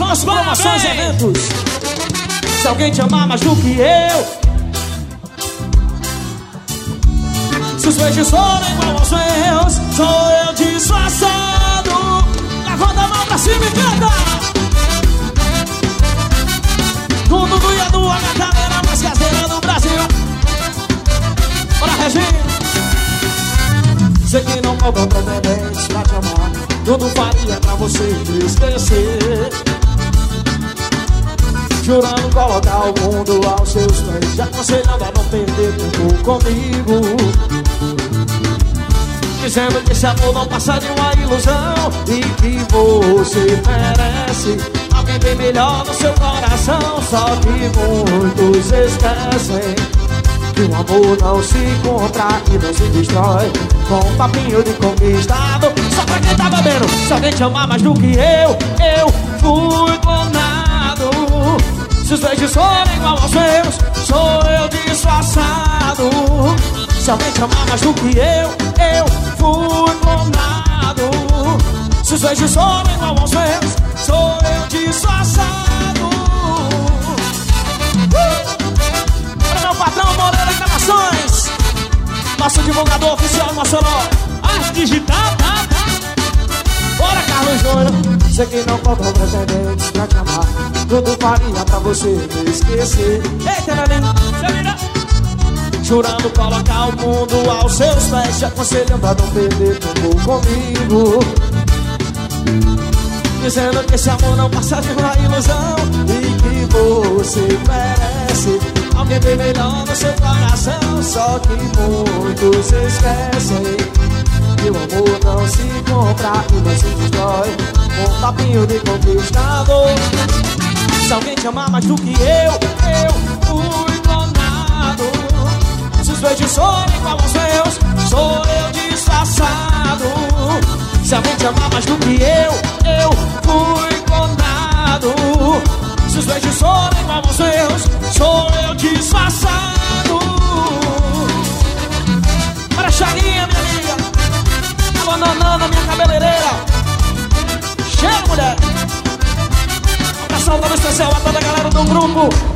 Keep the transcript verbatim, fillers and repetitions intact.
Afonso, promoções e eventos. Se alguém te amar mais do que eu, se os beijos forem igual aos meus, sou eu disfarçado. Levanta a mão pra cima e canta. Do Dudu e a do, a minha galera mais caseira do Brasil. Bora, Regina. Sei que não faltam pretendentes pra te amar, tudo faria pra você te esquecer, jurando colocar o mundo aos seus pés, te aconselhando a não perder tempo comigo, dizendo que esse amor não passa de uma ilusão e que você merece alguém bem melhor no seu coração. Só que muitos esquecem que o amor não se compra e não se destrói com um papinho de conquistado. Só pra quem tá bebendo. Se alguém te amar mais do que eu, eu fui clonado. Se os beijos forem igual aos meus, sou eu disfarçado. Se alguém te amar mais do que eu, eu fui clonado. Se os beijos forem igual aos meus, sou eu disfarçado. Patrão Moreira Gravações, nosso divulgador oficial em Maceió. Arte digital, tá, tá. Bora, Carlos Júnior. Sei que não faltam pretendentes pra te amar, tudo faria pra você me esquecer. Eita, Naninho, você vira. Jurando colocar o mundo aos seus pés, te aconselhando a não perder tempo comigo, dizendo que esse amor não passa de uma ilusão e que você merece alguém bem melhor no seu coração. Só que muitos esquecem que o amor não se compra e não se destrói com um papinho de conquistador. Se alguém te amar mais do que eu, eu fui clonado. Se os beijos forem igual aos meus, sou eu disfarçado. Se alguém te amar mais do que eu, eu fui clonado. Se os beijos forem igual aos meus, sou eu disfarçado. Para Chaguinha, minha amiga. Alô, Nanana, minha cabeleireira. Chega, mulher. Um abração todo especial a toda a galera do grupo